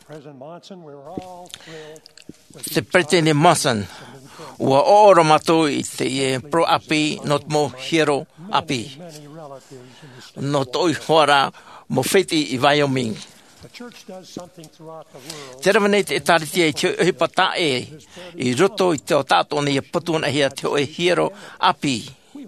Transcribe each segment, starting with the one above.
Te President Monson, ua oro matou I te pro api not mo hero api. No toi hora mo feti I Wyoming. Te rawanei te taritia I te hipata I roto I te o tātou ni patuana hea te o hero api.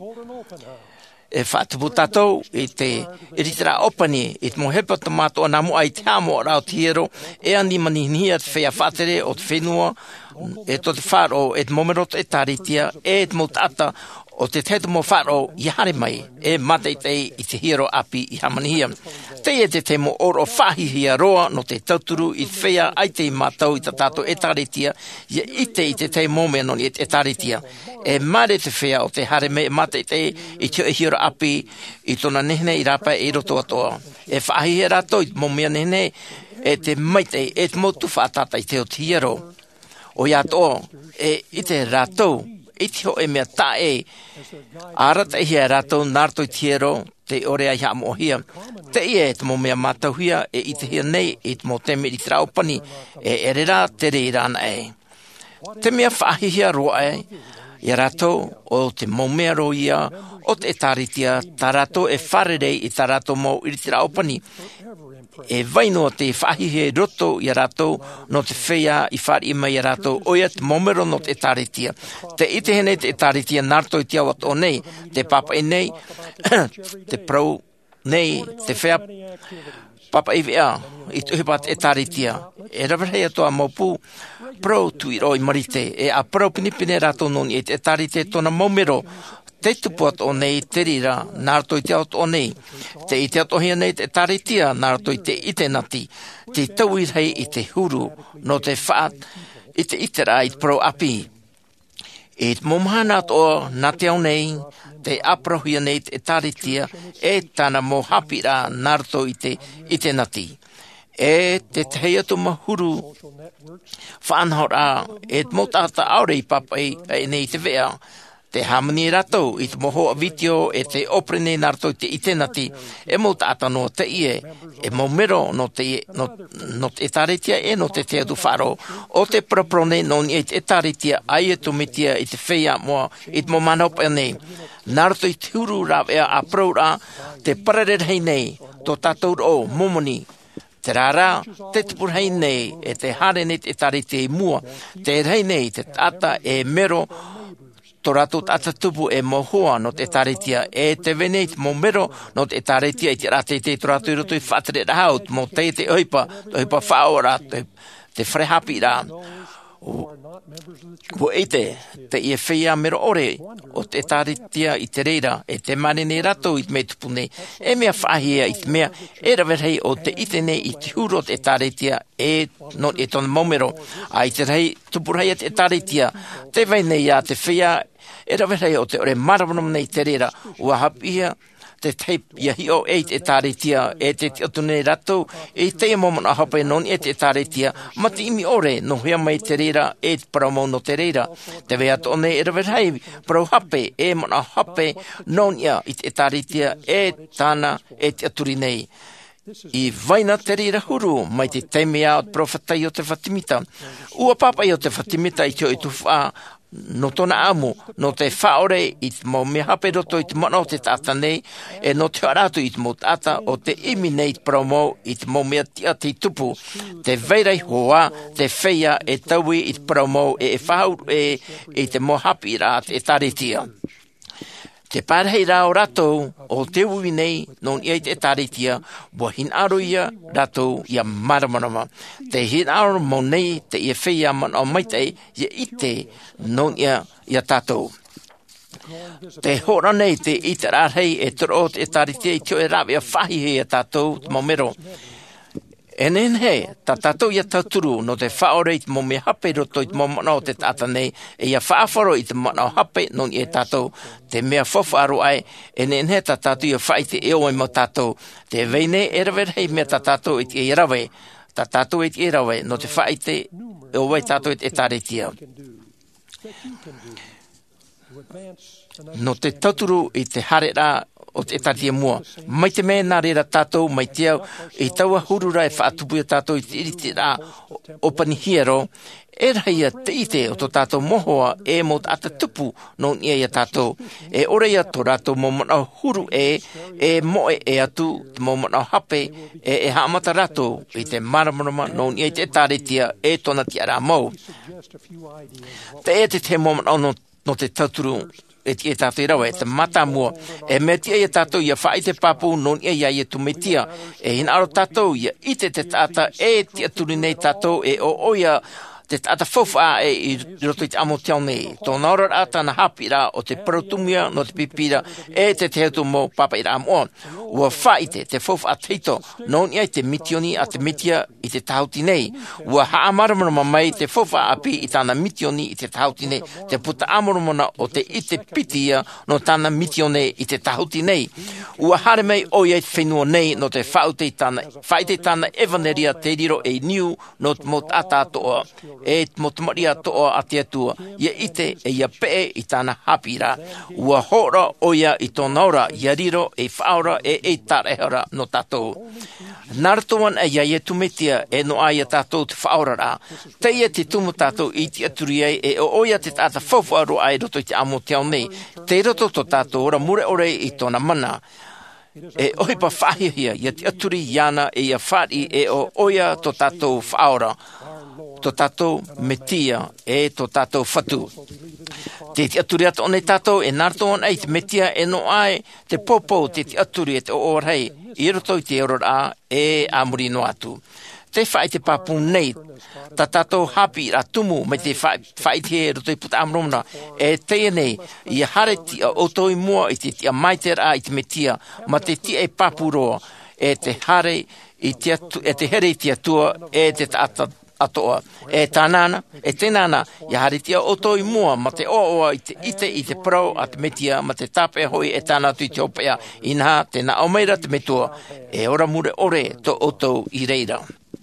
E whaatupu tātou I te iritira opani I te mohepa tomato ana mo ai te amo rao te hero e ani manihia te whea whaatere o te whenua e to te wharo e te momero te taritia e te motata o te teto mo wharo I hare mai e matei I te hero api I hamanihia. Te mo oro whahihia roa no te tauturu I te whea ai te mātou I te tātou e taritia I te momea no I te taritia. E mare te whea o te hare me matei I te hero api I tona nehne I rapa I roto atoa. E whahihia rato I te momea nehne e te maitei e te motu whaatata I te o te hero. O ia toa I te rato I te ho e mea tae arata hia rato narto I te hero te ore ai ha mohia. Te ia e te mo mea matauhia I te hia nei I te mo te meri traupani e erera te reira ana Te mea whaahihia roa I rato o te mo mea roia o te taritia ta rato e wharerei I ta rato mo I te traupani. E vaino te whahihe roto I rato no te whea I whari ima I rato oia te momero no te taritia. Te ite hene te taritia narto I te awat o nei, te papa I nei, te pro nei, te whea papa I vea I te hipat e taritia. E rawahea toa mopu pro tu I roi marite e a pro pinipine rato noni e te tarite tona momero. Te tupuat o nei te rira, nārto I te aut o nei. Te I te atohia nei te taritia, nārto I te ite nati. Te tauir hei I te huru, no te whaat, I te itera I te pro api. E te momhanat o nate au nei, te aprohia nei te taritia, e tana mo hapira, nārto I te ite nati. E te heiatu mahuru, whanhora, e te motata aurei papai, e nei te vea. Te hamani rato I te moho a video e te oprene narto I te itenati e mo tata no te ie e mo mero no te taritia e no te du wharo o te proprone no ni e te taritia ai e tumitia I te whea moa I te mo manop e nei narto I te huru rawea a proura te pararer hei nei to tatou o momoni Te rara, te tupurhei nei e te hare nei te taritia I mua te rei nei te tata e mero Tō rato tata tupu e mohoa no te taritia e te venei mo mero no te taritia I te rate te tō rato I roto I whatere rahau mo te oipa, te oipa whaora, te wharehapi rā. Ko eite, te ia whea mero ore o te taritia I te reira e te marene rato I te me tupune e mea whahia I te mea e rawerhei o te itene I te huro te taritia e no e tona momero a I te rei tupurhei te taritia te weinei a te whea e rawerhei o te ore marawanam nei te reira ua hapia te teip ia hi o e te taritia e te otune rato e te momona hape non e te taritia ma te imi ore no hea mai te reira e te paramo no te reira te wea tone e rawerhei pro hape e mona hape non ia I te taritia e tana e te aturi nei I vaina te rira huru mai te teimea o te profetai o te Fatimita ua papai o te Fatimita I te o I tu wha no tona amu, no te whaore I te mo me hape roto I te mana o te tata nei, e no te aratu I te mo tata o te imi nei te promo I te mo mea tia te tupu, te veirei hoa, te whea e taui I te promo e whahau e te mo hapi rā te taritia. Te pārhei rao ratou o te ui nei non ia te taritia bua hin aro ia ratou ia maramarama. Te hin aro mo nei te ia whea man o maitei ia ite non ia tatou. Te hora nei te ite rārhei e toro te taritia I teo e rawe a whahihe a tatou te momero. E nenhe, ta tatou ia tauturu no te whaore I te mo me hape roto I te mo mana o te tata nei e ia whaafaro I te mana o hape non I e tatou te mea whawharo ai e nenhe ta tatou ia whaite e oe mo tatou te veine e rawerhei mea ta tatou I te e rawe ta tatou I te e rawe no te whaite e oe tatou I te taritia no te tauturu I te harera o te etatia mua. Mai te mea nā reira tātou, mai te au, I taua hurura e whaatupuia tātou I te iriti rā o panihiero, e raia te ite o tō tātou mohoa e mo ata tupu no nia ia tātou. E ore ia tō rātou mo manau huru e moe e atu, mo manau hape, e haamata rātou I te maramarama no nia I te tāretia e tōna tia rā mau. Te mo manau no te tauturu e tātou I rawa, e te mata mua, e mea tia ia tātou ia whaai te papu non ia ia tu metia, e hina aro tātou ia ite te tāta e tia turi nei tātou e o oia te tata fofa I roto I te amo te nei. Tō naura rata na hapi rā o te parotumia no te pipira e te heutu mo papa I rā moa. Ua whaite te fofa a teito non ia I te mitioni a te mitia I te tahauti nei. Ua haamaramarama mai te fofa api I tāna mitioni I te tahauti nei. Te puta amoramana o te ite pitia no tāna mitione I te tahauti nei. Ua hare mai o ia I te whenua nei no te whaute I tāna evaneria te riro e niu no te mot ata atoa. E motumaria toa a te atua, ia ite e ia pee I tāna hapira. Ua hora o ia I tōna ora, ia riro e whaora e tarehara no tātou. Naratoan e ia tumetia e no aia tātou te whaora rā. Te ia te tumu tātou I te aturi e o oia te tāta whawharo ai roto I te amo te au nei. Te roto to tātou ora mure ore I tōna mana. E ohipa whahihia, ia te aturi iana e ia whari e o oia to tātou whaora. To tātou metia e to tātou whatu. Te aturi atu o nei tātou e naratoan ei te metia e no ai te popo te aturi e te oorhei. I roto I te orora e amuri no atu. Te whai te papu nei, ta tātou hapi ra tumu me te whai te roto I puta amromna. E te nei, I hare ti a otoi mua I te tia maitera I te metia, ma te tia e papu roa, e te hare I te here I te atua, e te tata atoa. E tānana, e tēnana, ia haritia otoi mua, ma te oa I te prau a te metia, ma te tape hoi e tāna tu I te opea, inha te na omeira te metua, e ora mure ore to otou I reira.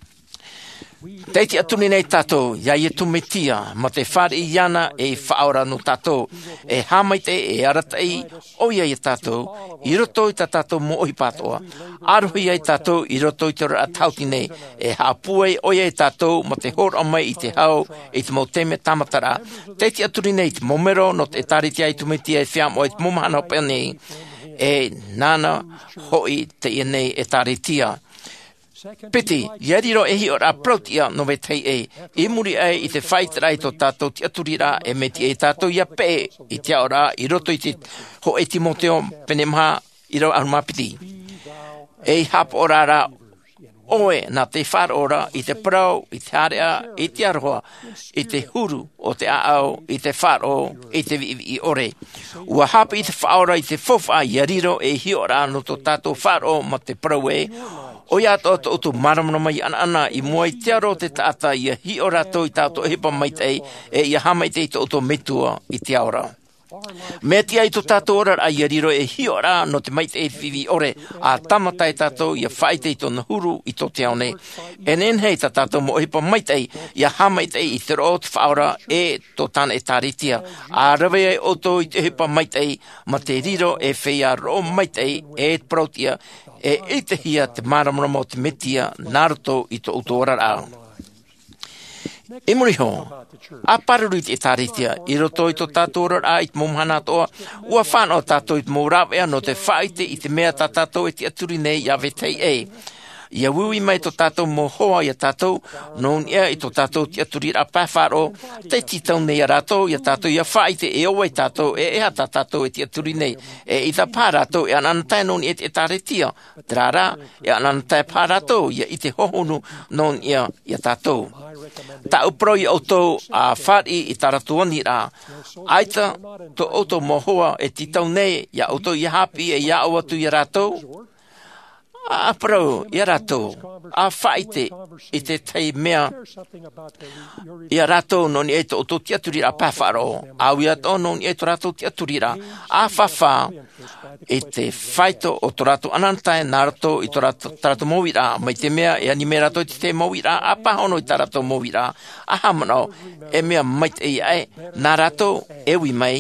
Teiti atuni nei tātou, ia I tu metia, ma te whari iana e whaora no tātou, e hamaite e aratai, o ia I tātou, I roto I tātou mo ohi pātoa, aruhi ai tātou I roto I te ora tauti nei, e hapue o ia I tātou, ma te hora mai I te hau, I te mauteme tamatara, teiti atuni nei te momero, no te tariti ai tu metia e whiam o I te momahana o nei, e nana hoi te ia nei e taritia. Piti, iariro e hi ora protia no vetei e muri ai I te whaitara I to tātou te aturira e meti e tātou ia pe I te ora I roto I te ho e Timoteo penemaha I rau arumapiti. E hapo orara oe na te whara I te prau, I te harea, I te aroha, I te huru o te aau, I te wharo, I te I ore. Ua hapa I te whaora I te fofa iariro e hi ora no to tātou wharo ma te prau e, o ia to to maramana mai ana I mua I te aro te tata ia hi ora to I tātou hepa maitei e ia hamaitei to metua I te ora. Me tia I to tātou ora a ia riro e hi ora no te maitei whiwi ore a tamata I tātou ia whaitei to na huru I to te aone. E nenhei ta tātou mo hepa maitei ia hamaitei I te ro te whaora e to tāna e tāritia. A rawe ai oto I te hepa maitei ma te riro e whea ro maitei e prautia e te hia te maramarama o te metia naruto I to utora rā. E muriho, a paruru I te tāritia, I roto I to tātou rā I te momhana toa, ua whānau tātou I te mōrawea no te whaite I te mea tātou I te aturi nei ia vetei e. Ia wui mai to tātou mo hoa ia tātou, non ia I to tātou te aturi rā pāwharo, te titau nei a rātou, ia tātou ia whaite e oa I tātou, e ea tātou e te aturi nei, e I tā pārātou, e ananatai non ia te tāretia, te rārā, e ananatai pārātou, ia I te hohonu non ia tātou. Ta uproi o tō a whari I taratuani rā, aita to oto mo hoa e titau nei, ia oto I hapi e ia o atu I rātou, a pro ia rato a whaite I te tei mea ia rato non e to te aturi a pawharo a ua to non e to rato te aturi a whawha I te whaito o to rato anantai nā rato I to rato mowira mai te mea e anime rato I te mowira a pahono I ta rato mowira a hamano e mea maite I nā rato e wi mai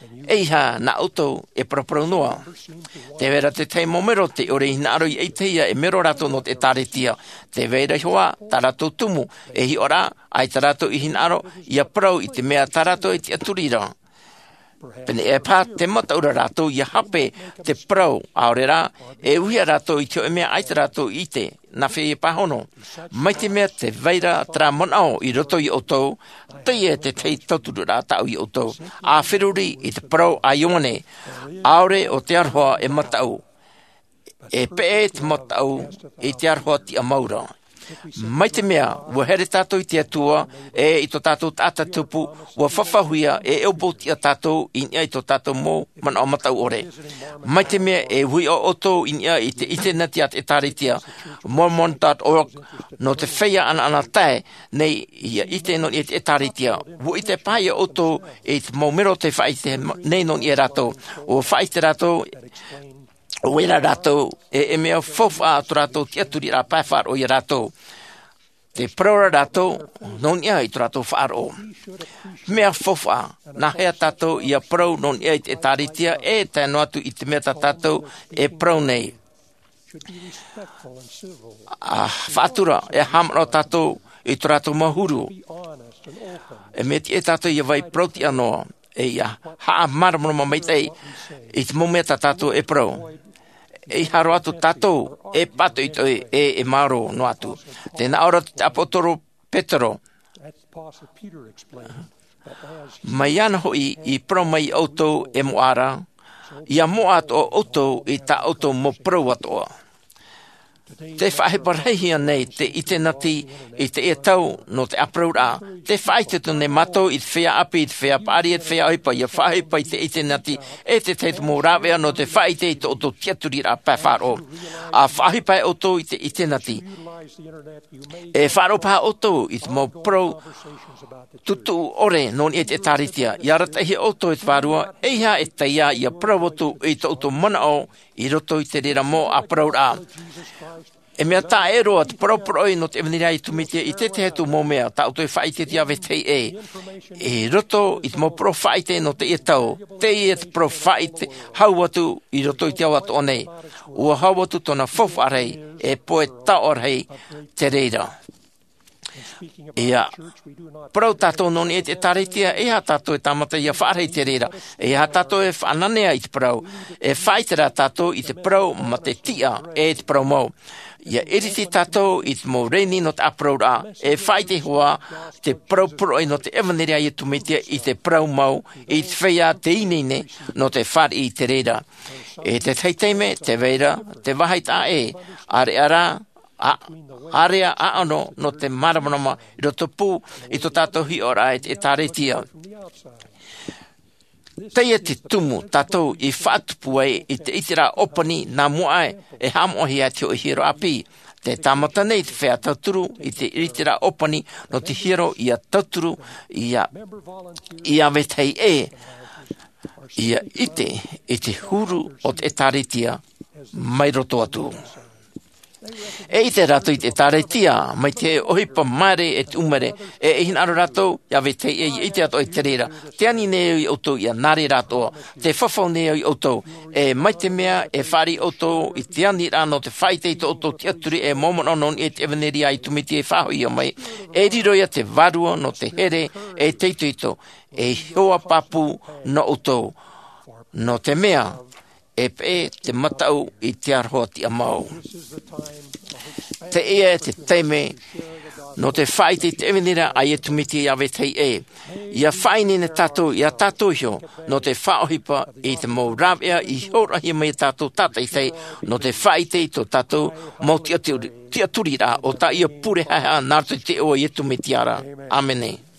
Eha na auto e propro noa. Te vera te te momero te ore hina aro I eiteia e mero rato no te taretia. Te vera hoa tarato tumu e hi ora ai tarato I hina aro ia prau I te mea tarato e te aturira. Pene e pā te mataura rato ia hape te prau aorera e uia rato I te mea ai tarato I te na whi e pahono. Mai te mea te veira tra monao I roto I otou, te e te tauturu rā tau I otou. A whiruri I te prau a ione, aore o te arhoa e matau. E pe te matau I te arhoa ti a maura. Mai te mea, ua here tātou I te atua, e I tō tātou tāta tupu, ua whawhahuia e eupo ti a tātou I nia I tō tātou mō mana o matau ore. Mai te mea, e hui o oto I nia I te iteneti at e tāritia, mormon.org, no te whea ana tae, nei ia ite no I te tāritia. Ua I te pai o oto, e te maumero te whaite, nei non I rato, o whaite rato, o era rato e mea fofa atu rato ti aturi ra pāwhar o I rato. Te praura rato non ia I rato whaaro. Mea fofa na hea tato ia prau non ia I te taritia e te anu atu I te mea tato e prau nei. Whaatura e hamaro tato I te rato mahuru. E me ti e tato ia vai prauti anoa. E ia haa maramama meitei I te mometa tato e prau. E haro atu tatou, e pato I toi, e maro no atu. Tēnā ora te apotoro Petero. Mai ana hoi I pro mai autou e moara, ia mo ato o autou I ta autou mo prau atoa. Te whaheparehia nei te itenati I te e tau no te apraura. Te whaitetu ne mato I te whea api, I te whea pari, I te whea oipa, ia whahepa I te itenati e te te mō rāwea no te whaite I te oto tiaturi rā pāwharo. A whahepa e oto I te itenati. E wharo pā oto I te mō pro tutu ore non I te tāritia. Ia ratahi oto I te wharua, eha e teia ia pro oto I te oto mana o I roto I te rera mō a praura. E mea tā e roa te paraparoi no te evanira I tumitia I te hetu mō mea tā auto I whaite te awe te e. E roto I te mō pro whaite no te e tau. Te e te pro whaite hau atu I roto I te au atu onei. Ua hau atu tona whawharei e poe taorhei te reira. Ia, parau tātou noni e te taretia, e ha tātou e tamata ia whaarei te reira. E ha tātou e whananea I te parau. E whaitera tātou I te parau ma te tia e te parau mau. Ia eriti tātou I te mō reini no te aprau rā. E whaite hoa te parau paroi no te evanerea I tumitia I te parau mau. I te whea te inene no te whare I te reira. E te teiteime, te veira, te wahaita e, are ara, area aano no te maramanama I roto pū I tō tātou hi ora e tāretia. Teia te tumu tātou I whaatupu I te itira opani nā muae e hamohi a te o hiro api. Te tāmata nei te whea tauturu I te itira opani no te hiro ia tauturu ia wetei e. Ia ite I te huru o te tāretia mai roto atu. E I te rato I te taretia, mai te ohipa mare e te umere, e hina aro rato, ia ve te I te ato I te reira. Te ani neo I oto ia nare rato, te whawhau neo I oto, e mai te mea e whari oto I te ani rano te whaite I te oto te aturi e momononon e te evaneri ai tumiti e whaho I o mai. E riroia te varua no te here e teito ito, e hoa papu no oto, no te mea. E pe te matau I te arhoa ti amau. Te ea te teime no te whaite te evenira a e tumiti awe tei e. Ia whaine ne tatou ia tatou hio no te whaohipa I te mō rāwea I horahi mai tatou tātai tei no te whaite I tō tatou mō tia turi rā o ta ia pure haha nārtu te o e tumiti ara. Amene.